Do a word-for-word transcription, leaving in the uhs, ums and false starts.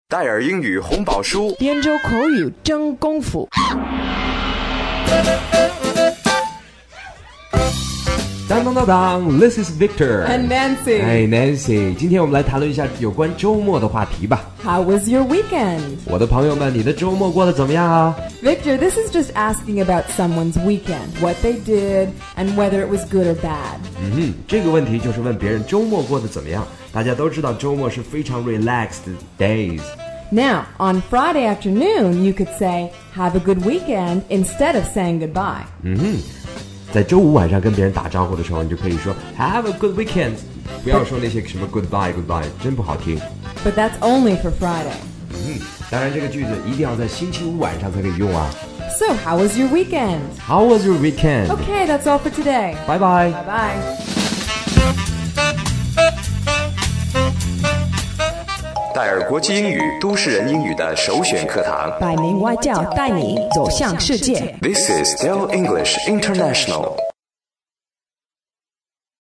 戴尔英语红宝书， 编州口语真功夫。 当当当当 ，This is Victor and Nancy. 哎 ，Nancy， 今天我们来谈论一下有关周末的话题吧。 How was your weekend? 我的朋友们，你的周末过得怎么样啊 Victor, this is just asking about someone's weekend, what they did, and whether it was good or bad. 嗯哼，这个问题就是问别人周末过得怎么样。大家都知道周末是非常 relaxed days。Now, on Friday afternoon, you could say, have a good weekend, instead of saying goodbye. 嗯哼，在周五晚上跟别人打招呼的时候，你就可以说 have a good weekend， 不要说那些什么 goodbye goodbye， 真不好听。 But that's only for Friday. 嗯，当然这个句子一定要在星期五晚上才可以用啊。 So, how was your weekend? How was your weekend? Okay, that's all for today. Bye bye. Bye bye. 戴尔国际英语都市人英语的首选课堂， 百名外教带你走向世界。 This is Dell English International.